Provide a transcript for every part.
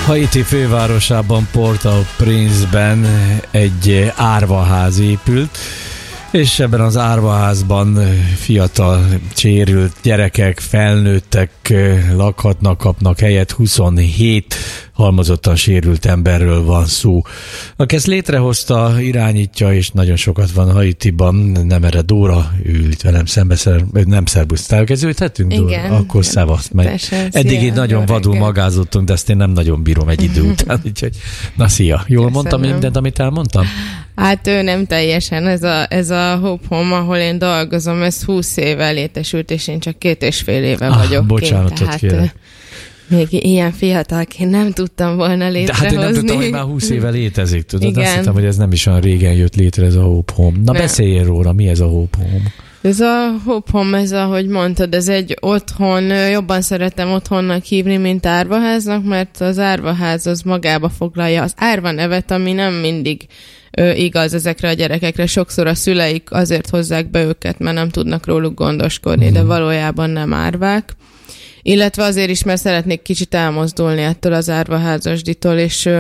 Haiti fővárosában, Port-au-Prince-ben egy árvaház épült, és ebben az árvaházban fiatal, sérült gyerekek, felnőttek lakhatnak, kapnak helyet. 27 halmozottan sérült emberről van szó. Aki ezt létrehozta, irányítja, és nagyon sokat van Haitiban, Nemere Dóra, ül itt velem szembe, nem szerbusztál, kezdődhetünk, Dóra? Igen. Akkor szavaszt meg. Eddig így nagyon vadul magázottunk, de ezt én nem nagyon bírom egy idő után, úgyhogy na szia. Jól mondtam mindent, amit elmondtam? Hát ő nem teljesen, ez a Hope Home, ahol én dolgozom, ez 20 éve létesült, és én csak 2,5 éve vagyok. Bocsánatot kérek. Még ilyen fiatalként nem tudtam volna létrehozni. De hát én nem tudtam, hogy már 20 éve létezik, tudod? Igen. Azt hittem, hogy ez nem is olyan régen jött létre ez a Hope Home. Na beszéljél róla, mi ez a Hope Home? Ez a Hope Home, ez ahogy mondtad, ez egy otthon, jobban szeretem otthonnak hívni, mint árvaháznak, mert az árvaház az magába foglalja az árva nevet, ami nem mindig igaz ezekre a gyerekekre. Sokszor a szüleik azért hozzák be őket, mert nem tudnak róluk gondoskodni, de valójában nem árvák. Illetve azért is, mert szeretnék kicsit elmozdulni ettől az árvaházasditól,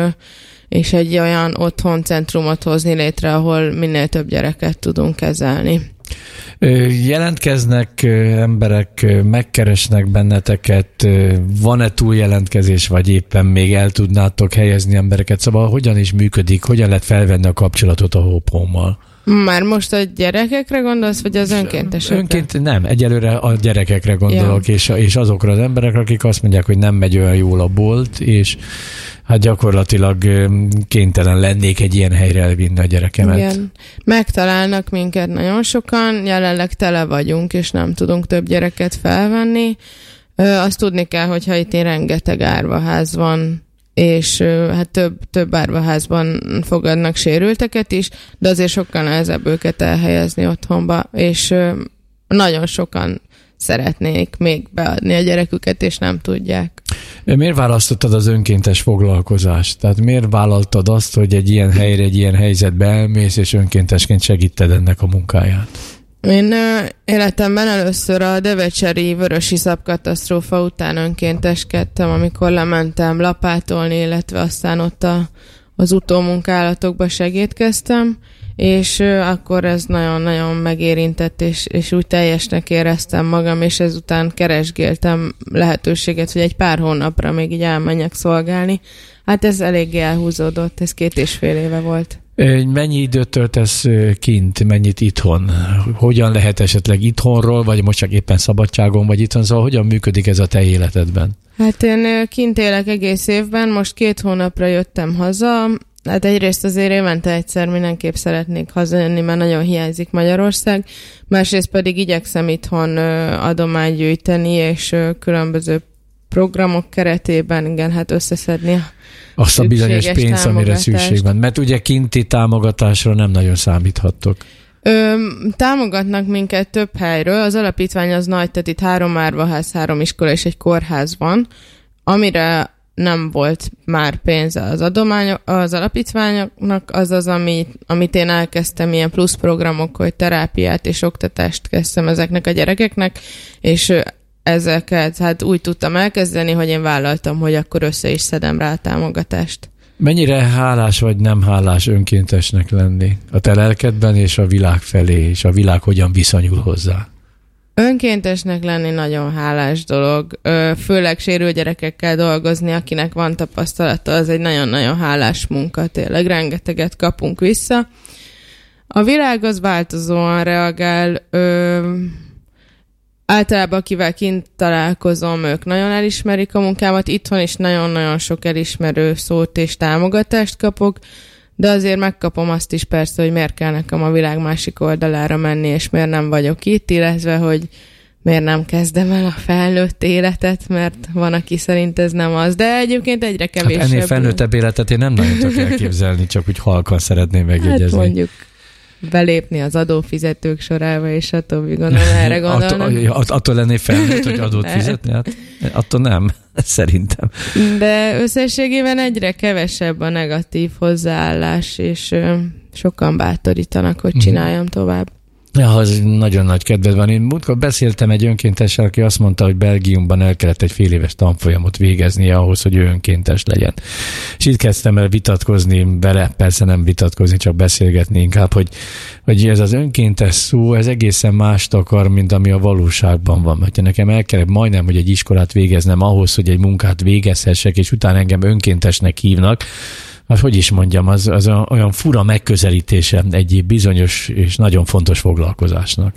és egy olyan otthoncentrumot hozni létre, ahol minél több gyereket tudunk kezelni. Jelentkeznek emberek, megkeresnek benneteket, van-e túljelentkezés, vagy éppen még el tudnátok helyezni embereket? Szóval hogyan is működik, hogyan lehet felvenni a kapcsolatot a Hope Home-mal? Már most a gyerekekre gondolsz, vagy az önkéntesekre? Nem, egyelőre a gyerekekre gondolok, ja. és azokra az emberekre, akik azt mondják, hogy nem megy olyan jól a bolt, és hát gyakorlatilag kénytelen lennék egy ilyen helyre elvinni a gyerekemet. Igen. Megtalálnak minket nagyon sokan, jelenleg tele vagyunk, és nem tudunk több gyereket felvenni. Azt tudni kell, hogy itt rengeteg árvaház van, és hát több árvaházban fogadnak sérülteket is, de azért sokkal nehezebb őket elhelyezni otthonba, és nagyon sokan szeretnék még beadni a gyereküket, és nem tudják. Miért választottad az önkéntes foglalkozást? Tehát miért vállaltad azt, hogy egy ilyen helyre, egy ilyen helyzetbe elmész, és önkéntesként segíted ennek a munkáját? Én életemben először a devecseri vörösiszap katasztrófa után önkénteskedtem, amikor lementem lapátolni, illetve aztán ott az utómunkálatokba segítkeztem, és akkor ez nagyon-nagyon megérintett, és úgy teljesnek éreztem magam, és ezután keresgéltem lehetőséget, hogy egy pár hónapra még így elmenjek szolgálni. Hát ez eléggé elhúzódott, ez 2,5 éve volt. Mennyi időt töltesz kint, mennyit itthon? Hogyan lehet esetleg itthonról, vagy most csak éppen szabadságon vagy itthon, szóval hogyan működik ez a te életedben? Hát én kint élek egész évben, most 2 hónapra jöttem haza. Hát egyrészt azért évente egyszer mindenképp szeretnék hazajönni, mert nagyon hiányzik Magyarország. Másrészt pedig igyekszem itthon adományt gyűjteni, és különböző programok keretében, igen, hát összeszedni azt a bizonyos pénzt, amire szükség van. Mert ugye kinti támogatásra nem nagyon számíthattok. Támogatnak minket több helyről. Az alapítvány az nagy, tehát itt 3 árvaház, 3 iskola és egy kórház van, amire nem volt már pénze az alapítványoknak, az, amit én elkezdtem, ilyen plusz programok, hogy terápiát és oktatást kezdtem ezeknek a gyerekeknek, és ezeket hát úgy tudtam elkezdeni, hogy én vállaltam, hogy akkor össze is szedem rá a támogatást. Mennyire hálás vagy nem hálás önkéntesnek lenni a te lelkedben és a világ felé, és a világ hogyan viszonyul hozzá? Önkéntesnek lenni nagyon hálás dolog, főleg sérült gyerekekkel dolgozni, akinek van tapasztalata, az egy nagyon-nagyon hálás munka, tényleg rengeteget kapunk vissza. A világ az változóan reagál, általában akivel kint találkozom, ők nagyon elismerik a munkámat, itthon is nagyon-nagyon sok elismerő szót és támogatást kapok, de azért megkapom azt is persze, hogy miért kell nekem a világ másik oldalára menni, és miért nem vagyok itt, illetve, hogy miért nem kezdem el a felnőtt életet, mert van, aki szerint ez nem az, de egyébként egyre kevésbé. Hát ennél felnőttebb életet én nem nagyon tudok elképzelni, csak úgy halkan szeretném megjegyezni. Hát mondjuk belépni az adófizetők sorába, és attól gondolom, erre gondolnak. Attól lennél felnőtt, hogy adót fizetni? Hát, attól nem, szerintem. De összességében egyre kevesebb a negatív hozzáállás, és sokan bátorítanak, hogy csináljam tovább. Ja, az nagyon nagy kedved van. Én múltkor beszéltem egy önkéntessel, aki azt mondta, hogy Belgiumban el kellett egy fél éves tanfolyamot végeznie ahhoz, hogy ő önkéntes legyen. És itt kezdtem el vitatkozni vele, persze nem vitatkozni, csak beszélgetni inkább, hogy ez az önkéntes szó, ez egészen mást akar, mint ami a valóságban van. Hogyha nekem el kell majdnem, hogy egy iskolát végeznem ahhoz, hogy egy munkát végezhessek, és utána engem önkéntesnek hívnak, hogy is mondjam, az olyan fura megközelítése egy bizonyos és nagyon fontos foglalkozásnak.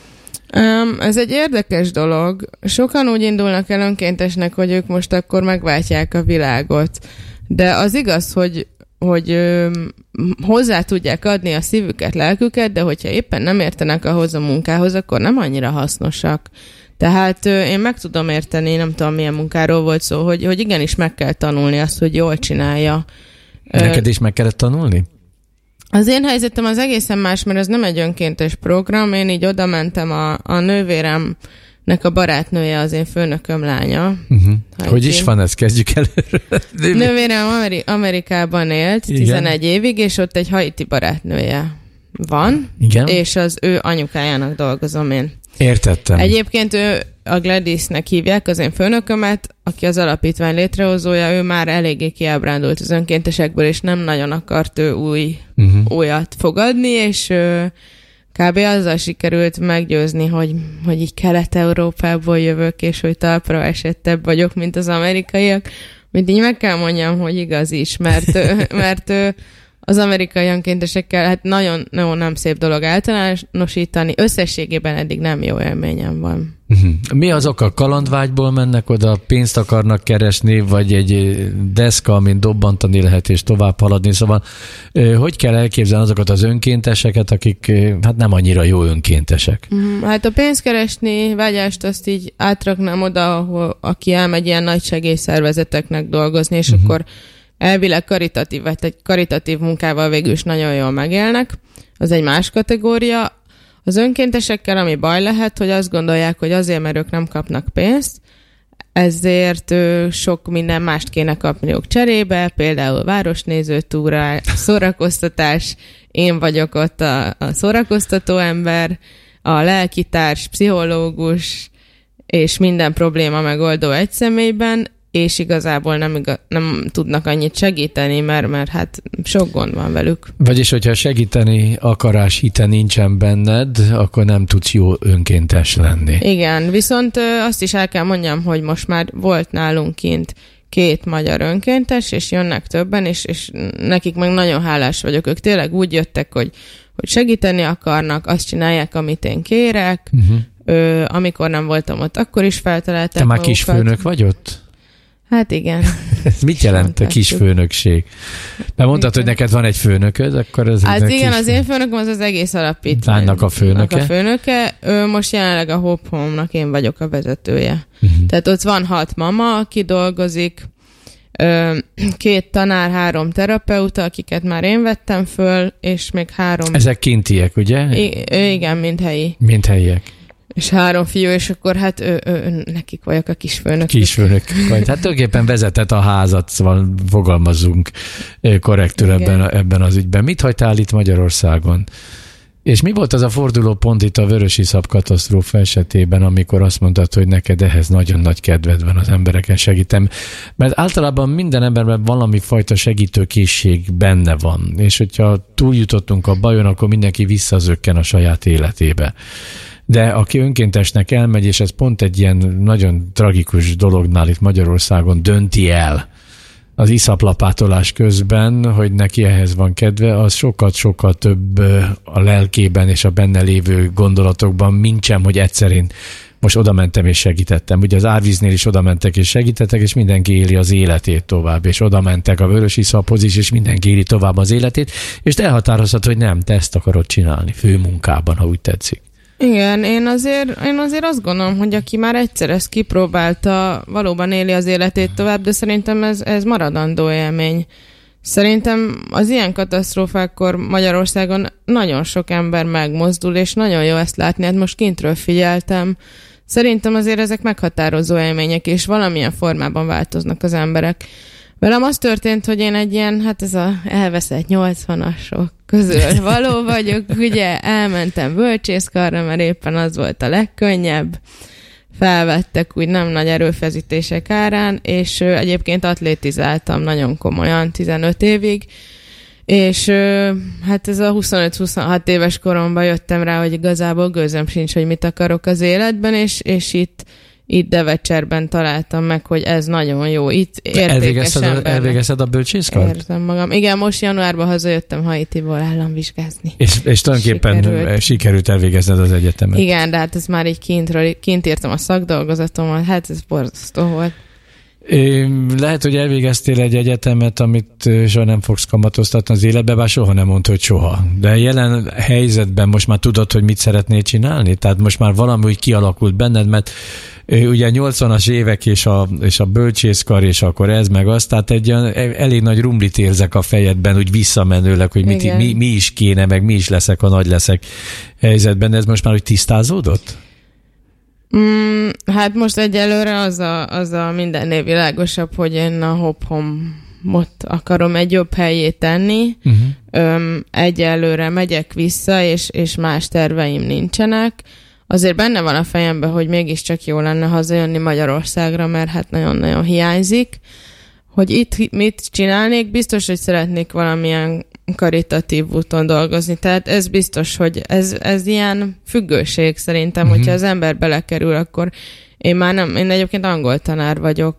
Ez egy érdekes dolog. Sokan úgy indulnak el önkéntesnek, hogy ők most akkor megváltják a világot. De az igaz, hogy hozzá tudják adni a szívüket, lelküket, de hogyha éppen nem értenek ahhoz a munkához, akkor nem annyira hasznosak. Tehát én meg tudom érteni, nem tudom milyen munkáról volt szó, hogy igenis meg kell tanulni azt, hogy jól csinálja. Neked is meg kellett tanulni? Az én helyzetem az egészen más, mert ez nem egy önkéntes program. Én így oda mentem a nővéremnek a barátnője, az én főnököm lánya. Hogy is van ez? Kezdjük előre. Nővérem Amerikában élt 11 évig, és ott egy haiti barátnője van. Igen? És az ő anyukájának dolgozom én. Értettem. Egyébként ő a Gladysnek hívják, az én főnökömet, aki az alapítvány létrehozója, ő már eléggé kiábrándult az önkéntesekből, és nem nagyon akart ő újat fogadni, és kb. Azzal sikerült meggyőzni, hogy így Kelet-Európából jövök, és hogy talpra esettebb vagyok, mint az amerikaiak. Mint így meg kell mondjam, hogy igaz is, mert az amerikai önkéntesekkel hát nagyon nem szép dolog általánosítani. Összességében eddig nem jó élményem van. Mi az oka? Kalandvágyból mennek oda, pénzt akarnak keresni, vagy egy deszka, amin dobbantani lehet és tovább haladni? Szóval hogy kell elképzelni azokat az önkénteseket, akik hát nem annyira jó önkéntesek? Hát a pénzt keresni vágyást azt így átraknám oda, ahol aki elmegy ilyen nagy segélyszervezeteknek dolgozni, és akkor elvileg karitatív, vagy egy karitatív munkával végül is nagyon jól megélnek. Az egy más kategória. Az önkéntesekkel, ami baj lehet, hogy azt gondolják, hogy azért, mert ők nem kapnak pénzt, ezért sok minden mást kéne kapniuk cserébe, például városnéző túra, szórakoztatás, én vagyok ott a szórakoztató ember, a lelkitárs, pszichológus, és minden probléma megoldó egy személyben, és igazából nem tudnak annyit segíteni, mert hát sok gond van velük. Vagyis, hogyha segíteni akarás hite nincsen benned, akkor nem tudsz jó önkéntes lenni. Igen, viszont azt is el kell mondjam, hogy most már volt nálunk kint 2 magyar önkéntes, és jönnek többen, és nekik meg nagyon hálás vagyok. Ők tényleg úgy jöttek, hogy segíteni akarnak, azt csinálják, amit én kérek. Amikor nem voltam ott, akkor is feltalálták Te már kisfőnök vagy ott? Hát igen. Ez mit jelent a kisfőnökség? Mert mondtad, hogy neked van egy főnököd, akkor ez... Hát igen, az én főnököm az egész alapítványnak a főnöke. Most jelenleg a Hope Home-nak én vagyok a vezetője. Tehát ott van 6 mama, aki dolgozik, 2 tanár, 3 terapeuta, akiket már én vettem föl, és még 3... Ezek kintiek, ugye? Igen, mind helyi. Mind helyiek. És 3 fiú, és akkor hát nekik vagyok a kisfőnök. Kisfőnök vagy. Hát tulajdonképpen vezetett a házat, szóval fogalmazzunk korrektül ebben az ügyben. Mit hagytál itt Magyarországon? És mi volt az a fordulópont itt a vörösiszap katasztrófa esetében, amikor azt mondtad, hogy neked ehhez nagyon nagy kedved van, az embereken segítem? Mert általában minden emberben valami fajta segítőkészség benne van, és hogyha túljutottunk a bajon, akkor mindenki visszazökken a saját életébe. De aki önkéntesnek elmegy, és ez pont egy ilyen nagyon tragikus dolognál itt Magyarországon dönti el az iszaplapátolás közben, hogy neki ehhez van kedve, az sokkal több a lelkében és a benne lévő gondolatokban, mint sem, hogy egyszerűen most oda mentem és segítettem. Ugye az árvíznél is oda mentek és segítettek, és mindenki éli az életét tovább, és oda mentek a vörösiszaphoz is, és mindenki éli tovább az életét, és te elhatározod, hogy nem, te ezt akarod csinálni, főmunkában, ha úgy tetszik. Igen, én azért azt gondolom, hogy aki már egyszer ezt kipróbálta, valóban éli az életét tovább, de szerintem ez maradandó élmény. Szerintem az ilyen katasztrófákkor Magyarországon nagyon sok ember megmozdul, és nagyon jó ezt látni, hát most kintről figyeltem. Szerintem azért ezek meghatározó élmények, és valamilyen formában változnak az emberek. Velem az történt, hogy én egy ilyen, hát ez a elveszett 80-asok közül való vagyok, ugye elmentem bölcsészkarra, mert éppen az volt a legkönnyebb, felvettek úgy nem nagy erőfeszítések árán, és egyébként atlétizáltam nagyon komolyan 15 évig, és hát ez a 25-26 éves koromban jöttem rá, hogy igazából gőzöm sincs, hogy mit akarok az életben, és itt Devecserben találtam meg, hogy ez nagyon jó. Itt értékes embernek. Elvégezted a bölcsészkart? Érzem magam. Igen, most januárban hazajöttem Haitiból államvizsgázni. És tulajdonképpen sikerült elvégezned az egyetemet. Igen, de hát ez már így kint írtam a szakdolgozatomat, hát ez borzasztó volt. Lehet, hogy elvégeztél egy egyetemet, amit soha nem fogsz kamatoztatni az életbe, bár soha nem mondd, hogy soha. De jelen helyzetben most már tudod, hogy mit szeretnél csinálni? Tehát most már valami úgy kialakult benned, mert ugye 80-as évek és a bölcsészkar, és akkor ez meg az, tehát egy elég nagy rumlit érzek a fejedben, úgy visszamenőleg, hogy mi is kéne, meg mi is leszek, ha nagy leszek helyzetben. Ez most már úgy tisztázódott? Hát most egyelőre az a mindennél világosabb, hogy én a Hophomot akarom egy jobb helyé tenni. Egyelőre megyek vissza, és más terveim nincsenek. Azért benne van a fejemben, hogy mégiscsak jó lenne hazajönni Magyarországra, mert hát nagyon-nagyon hiányzik. Hogy itt mit csinálnék, biztos, hogy szeretnék valamilyen karitatív úton dolgozni. Tehát ez biztos, hogy ez ilyen függőség szerintem, hogyha az ember belekerül, akkor én egyébként angol tanár vagyok,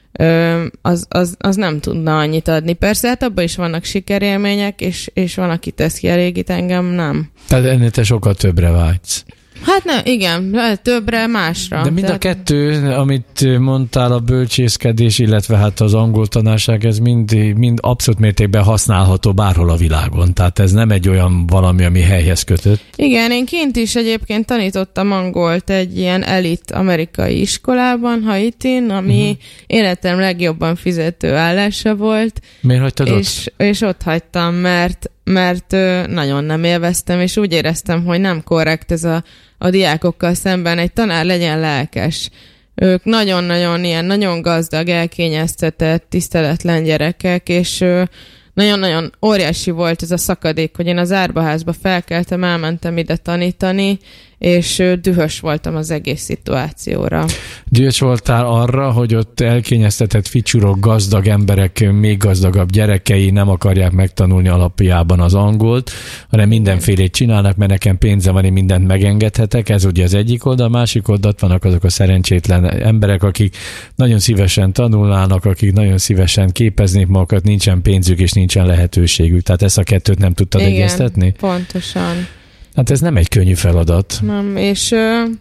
az nem tudna annyit adni. Persze, hát abban is vannak sikerélmények, és van, aki tesz kielégít, engem nem. Tehát ennél te sokkal többre vágysz. Hát nem, igen, többre, másra. De mind a kettő, amit mondtál, a bölcsészkedés, illetve hát az angol tanárság, ez mind abszolút mértékben használható bárhol a világon. Tehát ez nem egy olyan valami, ami helyhez kötött. Igen, én kint is egyébként tanítottam angolt egy ilyen elit amerikai iskolában, Haitin, ami életem legjobban fizető állása volt. Miért hagytad ott? És ott hagytam, mert nagyon nem élveztem, és úgy éreztem, hogy nem korrekt ez a diákokkal szemben. Egy tanár legyen lelkes. Ők nagyon-nagyon ilyen, nagyon gazdag, elkényeztetett, tiszteletlen gyerekek, és nagyon-nagyon óriási volt ez a szakadék, hogy én az Árvaházba felkeltem, elmentem ide tanítani, és dühös voltam az egész szituációra. Dühös voltál arra, hogy ott elkényeztetett ficsurok, gazdag emberek, még gazdagabb gyerekei nem akarják megtanulni alapjában az angolt, hanem mindenfélét csinálnak, mert nekem pénzem van, én mindent megengedhetek. Ez ugye az egyik oldal, a másik oldalt vannak azok a szerencsétlen emberek, akik nagyon szívesen tanulnának, akik nagyon szívesen képeznék magukat, nincsen pénzük és nincsen lehetőségük. Tehát ezt a kettőt nem tudtad egyeztetni? Pontosan. Hát ez nem egy könnyű feladat. Nem, és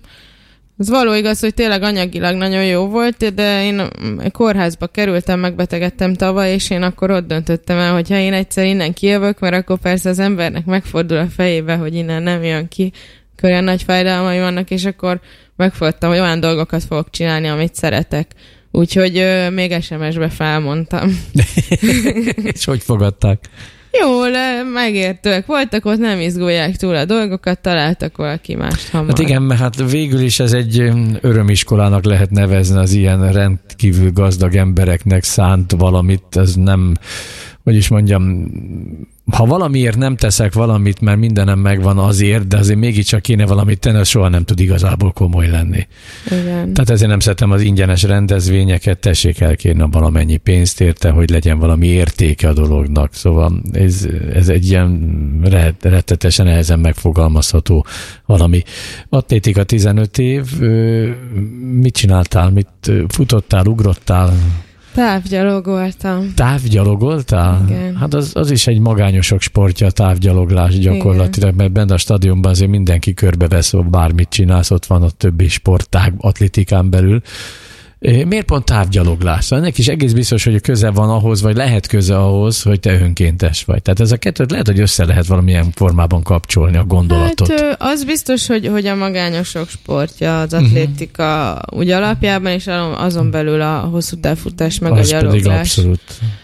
az való igaz, hogy tényleg anyagilag nagyon jó volt, de én kórházba kerültem, megbetegedtem tavaly, és én akkor ott döntöttem el, hogy ha én egyszer innen kijövök, mert akkor persze az embernek megfordul a fejébe, hogy innen nem jön ki, akkor olyan nagy fájdalmai vannak, és akkor megfogadtam, hogy olyan dolgokat fogok csinálni, amit szeretek. Úgyhogy még SMS-be felmondtam. És hogy fogadták? Jól, megértőek voltak, ott nem izgulják túl a dolgokat, találtak valaki mást hamar. Hát igen, mert hát végül is ez egy örömiskolának lehet nevezni, az ilyen rendkívül gazdag embereknek szánt valamit, ez nem, hogy is mondjam, ha valamiért nem teszek valamit, mert mindenem megvan azért, de azért mégiscsak kéne valamit tenni, az soha nem tud igazából komoly lenni. Igen. Tehát ezért nem szeretem az ingyenes rendezvényeket, tessék elkérni valamennyi pénzt érte, hogy legyen valami értéke a dolognak. Szóval ez egy ilyen rettetesen nehezen megfogalmazható valami. Atlétika 15 év, mit csináltál, mit futottál, ugrottál? Távgyalogoltam. Távgyalogoltál? Igen. Hát az is egy magányosok sportja, a távgyaloglás gyakorlatilag, igen. Mert benne a stadionban azért mindenki körbevesz, bármit csinálsz, ott van a többi sportág atlétikán belül. Miért pont távgyaloglás? Ennek is egész biztos, hogy köze van ahhoz, vagy lehet köze ahhoz, hogy te önkéntes vagy. Tehát ez a kettőt lehet, hogy össze lehet valamilyen formában kapcsolni a gondolatot. Hát az biztos, hogy a magányosok sportja, az atlétika úgy alapjában, és azon belül a hosszú távfutás, meg az a gyaloglás. Pedig abszolút.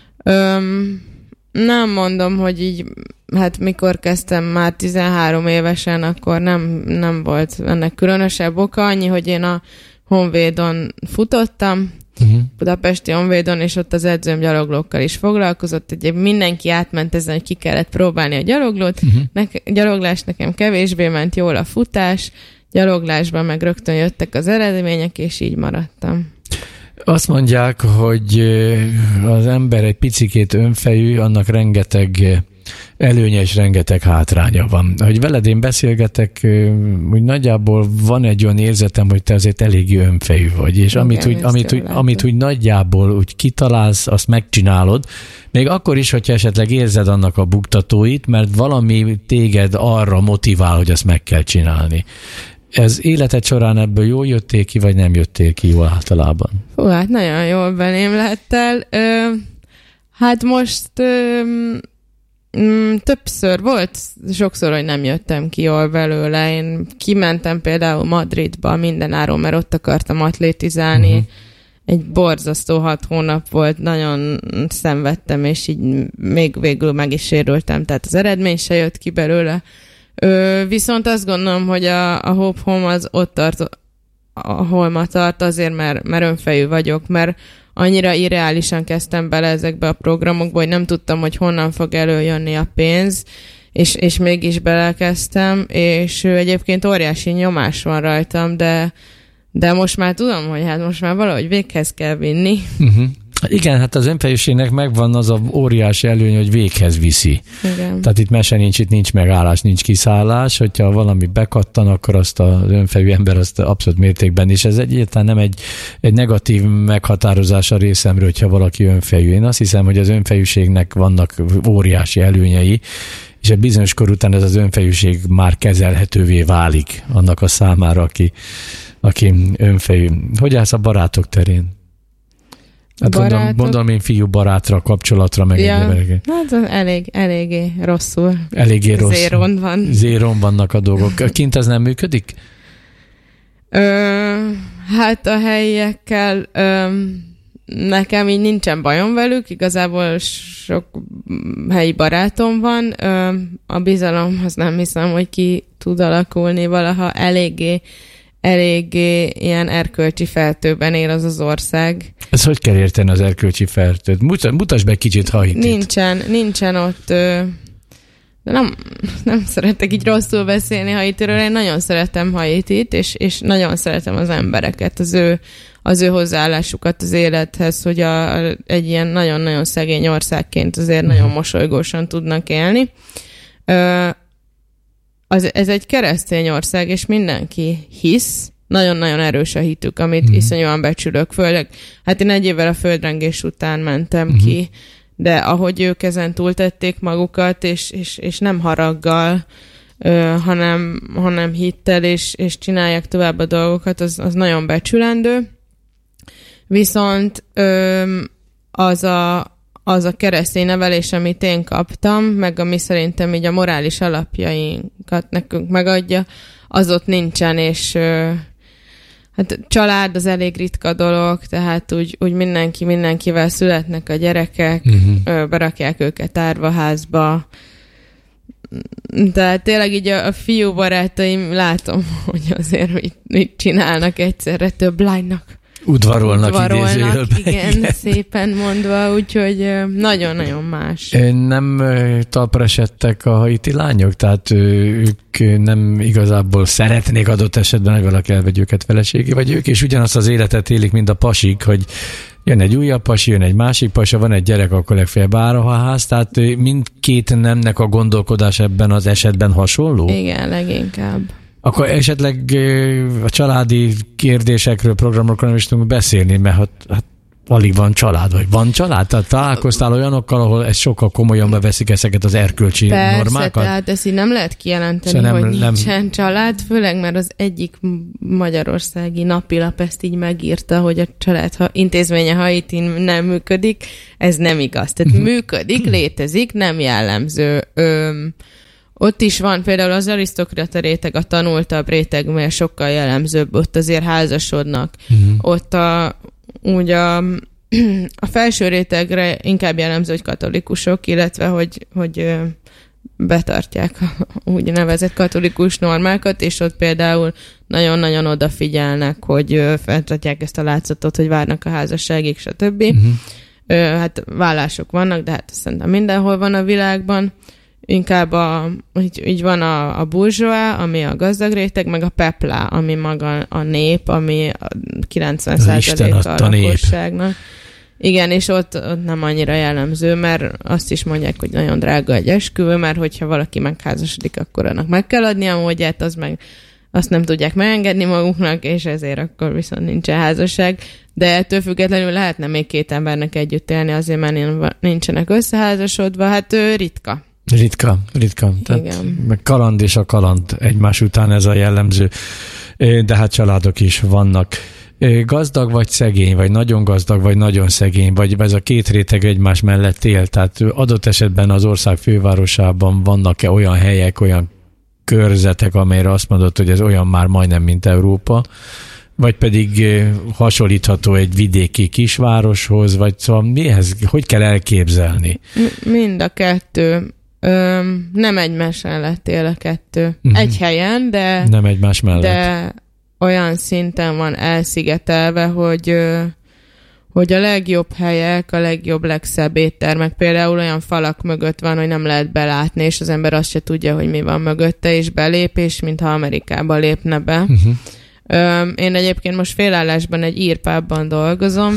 Nem mondom, hogy így, hát mikor kezdtem már 13 évesen, akkor nem volt ennek különösebb oka, annyi, hogy én a Honvédon futottam, Budapesti Honvédon, és ott az edzőm gyaloglókkal is foglalkozott. Ugye mindenki átment ezen, hogy ki kellett próbálni a gyaloglót. Gyaloglás nekem kevésbé ment jól a futás, gyaloglásban meg rögtön jöttek az eredmények, és így maradtam. Azt mondják, hogy az ember egy picikét önfejű, annak rengeteg előnye és rengeteg hátránya van. Hogy veled én beszélgetek, úgy nagyjából van egy olyan érzetem, hogy te azért eléggé önfejű vagy, és amit úgy nagyjából úgy kitalálsz, azt megcsinálod, még akkor is, hogyha esetleg érzed annak a buktatóit, mert valami téged arra motivál, hogy azt meg kell csinálni. Ez életed során ebből jól jöttél ki, vagy nem jöttél ki jól általában? Hú, hát nagyon jól belém lettél. Hát most többször volt, sokszor, hogy nem jöttem ki jól belőle. Én kimentem például Madridba mindenáron, mert ott akartam atlétizálni. Egy borzasztó 6 hónap volt, nagyon szenvedtem, és így még végül meg is sérültem, tehát az eredmény se jött ki belőle. Viszont azt gondolom, hogy a Hope Home az ott tart, ahol ma tart, azért, mert önfejű vagyok, mert annyira irreálisan kezdtem bele ezekbe a programokba, hogy nem tudtam, hogy honnan fog előjönni a pénz, és mégis belekezdtem, és egyébként óriási nyomás van rajtam, de most már tudom, hogy hát most már valahogy véghez kell vinni. Igen, hát az önfejűségnek megvan az a óriási előny, hogy véghez viszi. Igen. Tehát itt mese nincs, itt nincs megállás, nincs kiszállás, hogyha valami bekattan, akkor azt az önfejű ember azt abszolút mértékben is. Ez egyáltalán nem egy negatív meghatározás a részemről, hogyha valaki önfejű. Én azt hiszem, hogy az önfejűségnek vannak óriási előnyei, és egy bizonyos kor után ez az önfejűség már kezelhetővé válik annak a számára, aki önfejű. Hogy állsz a barátok terén? Hát gondolom én fiú barátra, kapcsolatra, meg egyébként. Hát eléggé rosszul. Eléggé rossz. Zéron van. Zéron vannak a dolgok. Kint ez nem működik? Hát a helyiekkel nekem így nincsen bajom velük, igazából sok helyi barátom van. A bizalom, az nem hiszem, hogy ki tud alakulni valaha. Eléggé ilyen erkölcsi fertőben él az ország. Ez hogy kell érteni az erkölcsi fertőt? Mutasd be kicsit Haitit. Nincsen ott... De nem szeretek így rosszul beszélni Haitiről. Én nagyon szeretem Haitit, és nagyon szeretem az embereket, az ő hozzáállásukat az élethez, hogy egy ilyen nagyon-nagyon szegény országként azért nagyon mosolygósan tudnak élni. Ez egy keresztény ország, és mindenki hisz, nagyon-nagyon erős a hitük, amit iszonyúan becsülök, főleg, hát én 1 évvel a földrengés után mentem ki, de ahogy ők ezen túltették magukat, és nem haraggal, hanem hittel, és csinálják tovább a dolgokat, az nagyon becsülendő. Viszont az a keresztény nevelés, amit én kaptam, meg ami szerintem így a morális alapjainkat nekünk megadja, az ott nincsen, és hát család az elég ritka dolog, tehát úgy mindenkivel születnek a gyerekek, berakják őket árvaházba, de tényleg így a fiú barátaim, látom, hogy azért mit csinálnak egyszerre több lánynak. Udvarolnak igen, szépen mondva, úgyhogy nagyon-nagyon más. Nem talpra esettek a haiti lányok? Tehát ők nem igazából szeretnék adott esetben, hogy valaki elvegy őket feleségé, vagy ők is ugyanazt az életet élik, mint a pasik, hogy jön egy újabb pasi, jön egy másik pasi, van egy gyerek, akkor legfeljebb áraház, tehát mindkét nemnek a gondolkodás ebben az esetben hasonló? Igen, leginkább. Akkor esetleg a családi kérdésekről, programokról nem is tudunk beszélni, mert hát alig van család, vagy van család? Tehát találkoztál olyanokkal, ahol ezt sokkal komolyan beveszik ezeket az erkölcsi normákat? Persze, tehát ezt így nem lehet kijelenteni, hogy nincsen család, főleg mert az egyik magyarországi napilap ezt így megírta, hogy a család intézménye Haitin nem működik. Ez nem igaz. Tehát működik, létezik, nem jellemző. Ott is van például az arisztokrata réteg, a tanultabb réteg, mert sokkal jellemzőbb, ott azért házasodnak. Ott a felső rétegre inkább jellemző, hogy katolikusok, illetve hogy betartják a úgynevezett katolikus normákat, és ott például nagyon-nagyon odafigyelnek, hogy feltartják ezt a látszatot, hogy várnak a házasságig, stb. Hát vállások vannak, de hát szerintem mindenhol van a világban. Inkább így van a bourgeois, ami a gazdag réteg, meg a pepla, ami maga a nép, ami a 90%-a a lakosságnak. Igen, és ott nem annyira jellemző, mert azt is mondják, hogy nagyon drága egy esküvő, mert hogyha valaki megházasodik, akkor annak meg kell adni a módját, azt nem tudják megengedni maguknak, és ezért akkor viszont nincsen házasság. De ettől függetlenül lehetne még két embernek együtt élni, azért mert nincsenek összeházasodva, hát ritka. Ritka. Tehát meg kaland és a kaland egymás után ez a jellemző, de hát családok is vannak. Gazdag vagy szegény, vagy nagyon gazdag, vagy nagyon szegény, vagy ez a két réteg egymás mellett él. Tehát adott esetben az ország fővárosában vannak-e olyan helyek, olyan körzetek, amelyre azt mondod, hogy ez olyan már majdnem, mint Európa, vagy pedig hasonlítható egy vidéki kisvároshoz, vagy szóval mihez, hogy kell elképzelni? Mind a kettő. Nem egymás mellett él a kettő. Egy helyen, de... Nem egymás mellett. De olyan szinten van elszigetelve, hogy a legjobb helyek, a legjobb, legszebb éttermek például olyan falak mögött van, hogy nem lehet belátni, és az ember azt se tudja, hogy mi van mögötte, és belép, és mintha Amerikába lépne be. Én egyébként most félállásban egy írpábban dolgozom,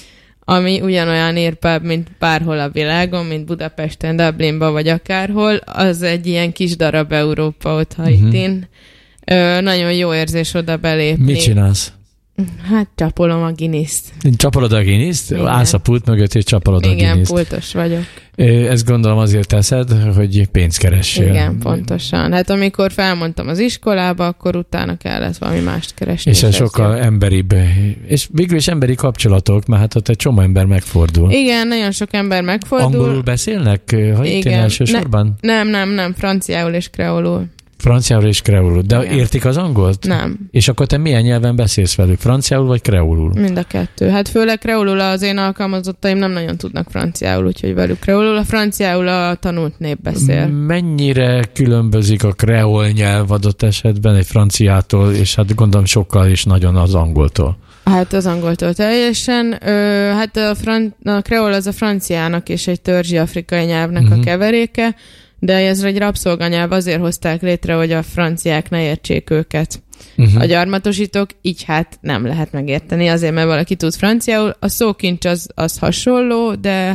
ami ugyanolyan írpáb, mint bárhol a világon, mint Budapesten, Dublinban, vagy akárhol. Az egy ilyen kis darab Európa ott Haitin. Nagyon jó érzés oda belépni. Mit csinálsz? Hát csapolom a Guinness-t. Csapolod a Guinness-t? Állsz a pult mögött, és csapolod a Guinness-t. Igen, pultos vagyok. Ezt gondolom azért teszed, hogy pénzt keressél. Igen, pontosan. Hát amikor felmondtam az iskolába, akkor utána kellett valami mást keresni. És ez sokkal emberibb. És végül is emberi kapcsolatok, mert hát ott egy csomó ember megfordul. Igen, nagyon sok ember megfordul. Angolul beszélnek? Ha itt elsősorban? Nem, franciául és kreolul. Franciául és kreolul. De igen. Értik az angolt? Nem. És akkor te milyen nyelven beszélsz velük? Franciául vagy kreolul? Mind a kettő. Hát főleg kreolul az én alkalmazottaim nem nagyon tudnak franciául, úgyhogy velük kreolul. A franciául a tanult nép beszél. Mennyire különbözik a kreol nyelv adott esetben egy franciától, és hát gondolom sokkal is nagyon az angoltól? Hát az angoltól teljesen. Hát a kreol az a franciának és egy törzsi afrikai nyelvnek a keveréke, de ez egy rabszolganyelv, azért hozták létre, hogy a franciák ne értsék őket. A gyarmatosítók így hát nem lehet megérteni, azért mert valaki tud franciául. A szókincs az hasonló,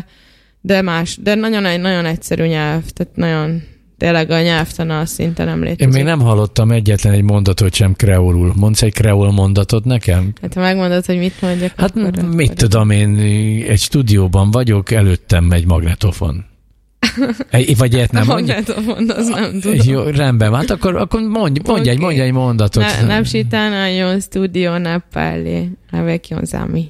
de más, de nagyon egyszerű nyelv, tehát nagyon tényleg a nyelvtana szinte nem létezik. Én még nem hallottam egyetlen egy mondatot sem kreolul. Mondsz egy kreol mondatot nekem? Hát ha megmondod, hogy mit mondjak, hát mit tudom én, egy stúdióban vagyok, előttem egy magnetofon. Vagy ilyet nem mondja? A magnetofon, az nem tudom. Jó, rendben, hát akkor mondj egy mondatot. Nem sitán un studio n'a parlé avec uns amis.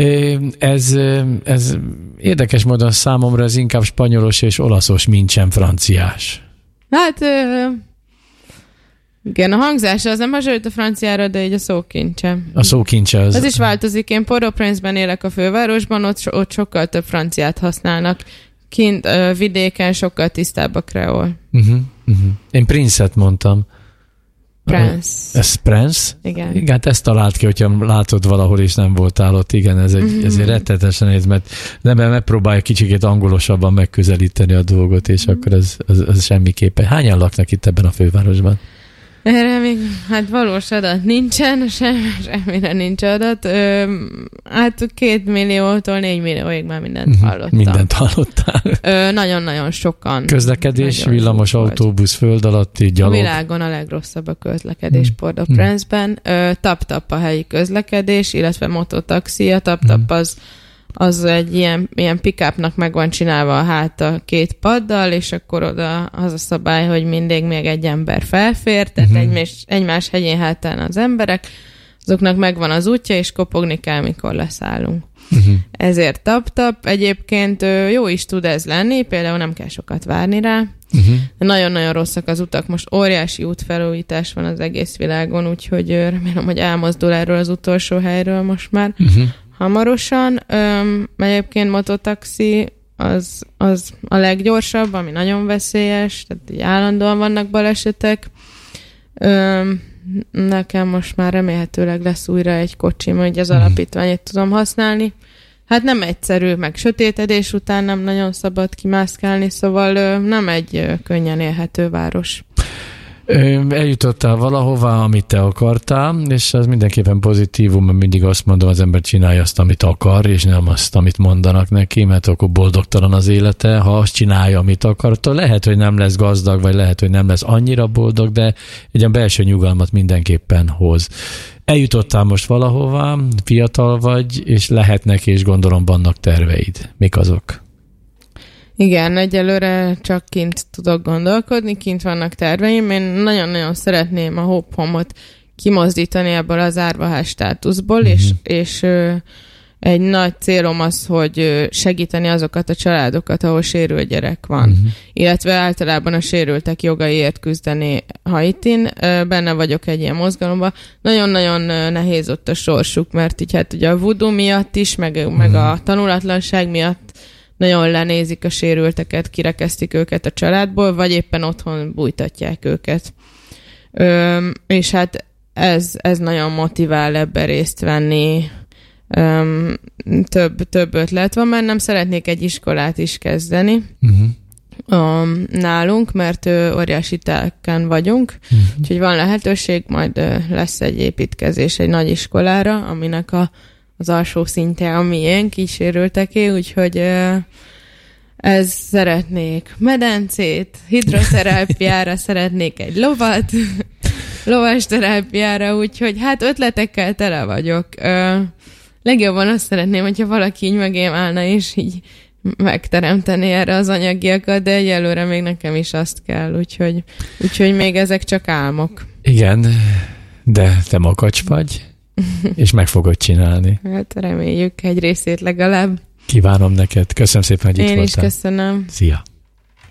Ez érdekes módon számomra ez inkább spanyolos és olaszos, mint sem franciás. Hát igen, a hangzása az nem hasonlít a franciára, de így a szókincse. A szókincse az... Az is változik. Én Port-au-Prince-ben élek a fővárosban, ott sokkal több franciát használnak. Kint vidéken sokkal tisztább a kreol. Én Prince-et mondtam. Prince. Ez Prince? Igen. Igen, ezt talált ki, hogyha látod valahol, és nem voltál ott. Igen, ez egy rettetesen néz, mert nem megpróbálja kicsikét angolosabban megközelíteni a dolgot, és akkor ez semmiképpen. Hányan laknak itt ebben a fővárosban? Erre még hát valós adat nincsen, semmire nincs adat. Hát 2 milliótól 4 millióig már mindent hallottam. Mindent hallottál. Nagyon-nagyon sokan. Közlekedés, nagyon villamos, autóbusz, föld alatti, gyalog. A világon a legrosszabb a közlekedés Port-au-Prince-ben. Tap-tap a helyi közlekedés, illetve mototaxi. A tap-tap az egy ilyen pick-upnak meg van csinálva a háta 2 paddal, és akkor oda az a szabály, hogy mindig még egy ember felfér, tehát egymás hegyén hátán az emberek, azoknak megvan az útja, és kopogni kell, mikor leszállunk. Ezért tap-tap. Egyébként jó is tud ez lenni, például nem kell sokat várni rá. Nagyon-nagyon rosszak az utak. Most óriási útfelújítás van az egész világon, úgyhogy remélem, hogy elmozdul erről az utolsó helyről most már. Hamarosan. Egyébként mototaxi az a leggyorsabb, ami nagyon veszélyes, tehát így állandóan vannak balesetek. Nekem most már remélhetőleg lesz újra egy kocsim, hogy az alapítványét tudom használni. Hát nem egyszerű, meg sötétedés után nem nagyon szabad kimászkálni, szóval nem egy könnyen élhető város. Eljutottál valahová, amit te akartál, és az mindenképpen pozitívum, mert mindig azt mondom, az ember csinálja azt, amit akar, és nem azt, amit mondanak neki, mert akkor boldogtalan az élete. Ha azt csinálja, amit akarta, lehet, hogy nem lesz gazdag, vagy lehet, hogy nem lesz annyira boldog, de egy ilyen belső nyugalmat mindenképpen hoz. Eljutottál most valahová, fiatal vagy, és lehetnek, és gondolom vannak terveid. Mik azok? Igen, egyelőre csak kint tudok gondolkodni, kint vannak terveim. Én nagyon-nagyon szeretném a Hope Home-ot kimozdítani ebből az árvaház státuszból, és egy nagy célom az, hogy segíteni azokat a családokat, ahol sérült gyerek van. Illetve általában a sérültek jogaiért küzdeni Haitin. Benne vagyok egy ilyen mozgalomban. Nagyon-nagyon nehéz ott a sorsuk, mert így hát ugye a voodoo miatt is, meg a tanulatlanság miatt nagyon lenézik a sérülteket, kirekesztik őket a családból, vagy éppen otthon bújtatják őket. És hát ez nagyon motivál ebben részt venni. Több ötlet van, mert nem szeretnék egy iskolát is kezdeni nálunk, mert óriási telken vagyunk, úgyhogy van lehetőség, majd lesz egy építkezés egy nagy iskolára, aminek az alsó szintje a miénk, kísérülteké, úgyhogy ez szeretnék medencét, hidroterápiára szeretnék egy lovat, lovas terápiára, úgyhogy hát ötletekkel tele vagyok. Legjobban azt szeretném, hogyha valaki így mögém állna, és így megteremteni erre az anyagiakat, de egyelőre még nekem is azt kell, úgyhogy még ezek csak álmok. Igen, de te makacs vagy, és meg fogod csinálni. Hát reméljük egy részét legalább. Kívánom neked. Köszönöm szépen, hogy itt voltál. Én is köszönöm. Szia!